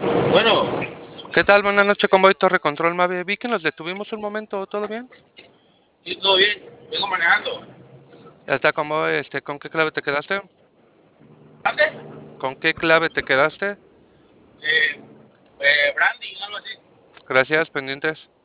Bueno, ¿Qué tal? Buenas noches, Convoy Torre Control Mave. Vi que nos detuvimos un momento, ¿todo bien? sí, todo bien. Vengo manejando. Ya está, Convoy, ¿con qué clave te quedaste? ¿Antes? ¿Con qué clave te quedaste? Brandy, algo así. Gracias, pendientes.